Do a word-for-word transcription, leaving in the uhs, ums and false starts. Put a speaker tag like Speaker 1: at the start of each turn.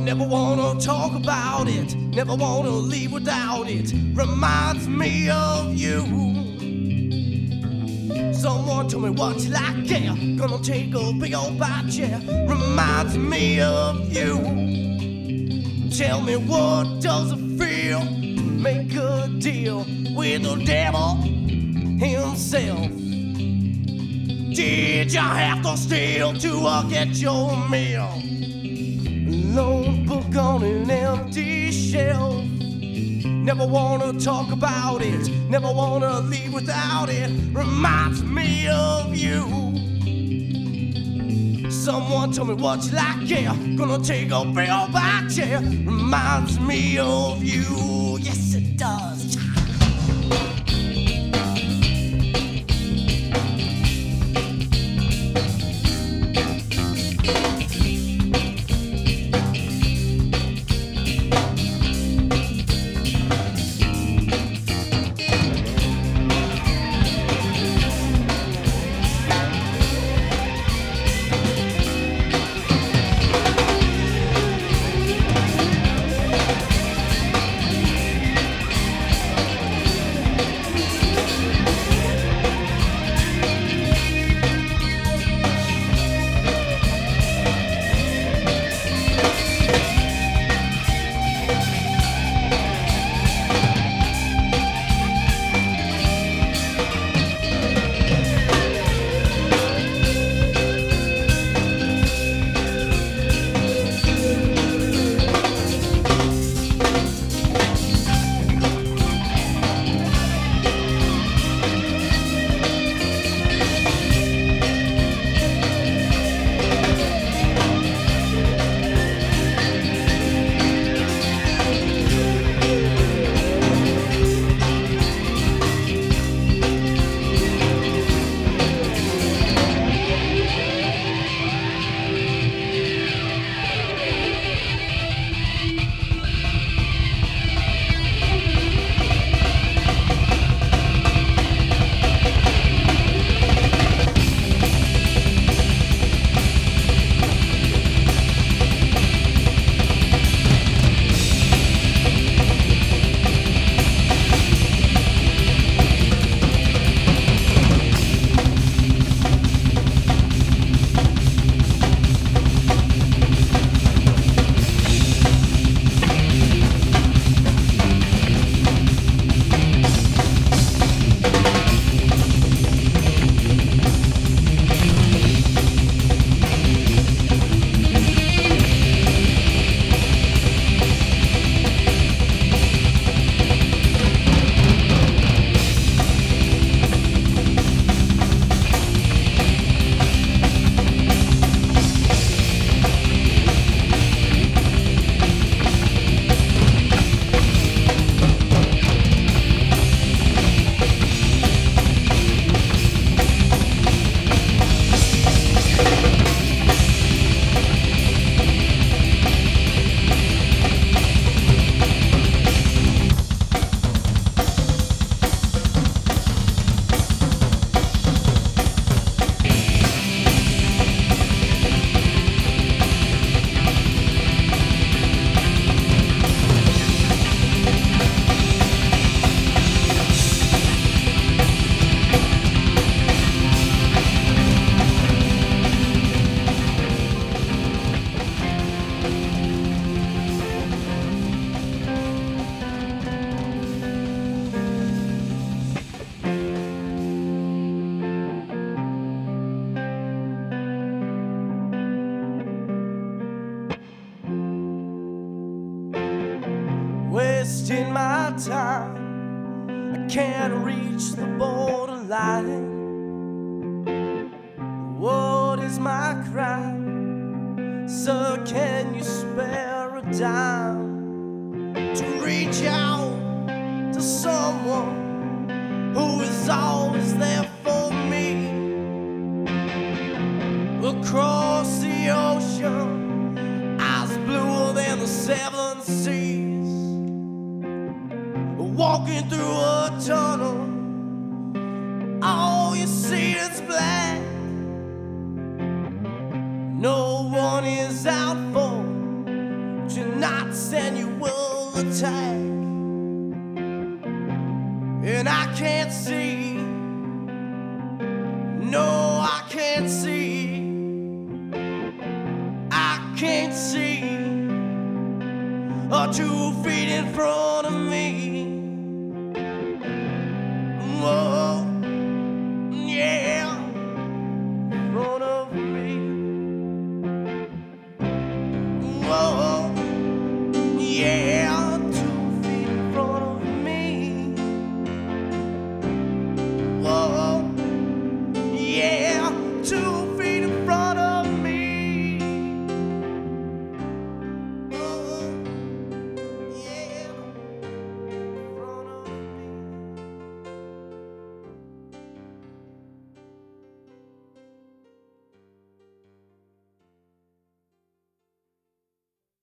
Speaker 1: Never wanna talk about it, never wanna leave without it. Reminds me of you. Someone told me what you like, yeah. Gonna take a big old bite, yeah. Reminds me of you. Tell me, what does it feel? Make a deal with the devil himself. Did you have to steal to uh, get your meal? Lone book on an empty shelf. Never wanna talk about it, never wanna leave without it. Reminds me of you. Someone told me what you like, yeah. Gonna take a big old bite, yeah. Reminds me of you. Yes, it does. Wasting my time, I can't reach the borderline. What is my crime? Sir, can you spare a dime to reach out to someone who is always there for me? Across the ocean, eyes bluer than the seven seas. Walking through a tunnel, all you see is black. No one is out for to attack, and I can't see, no, I can't see, I can't see, or two feet in front of me.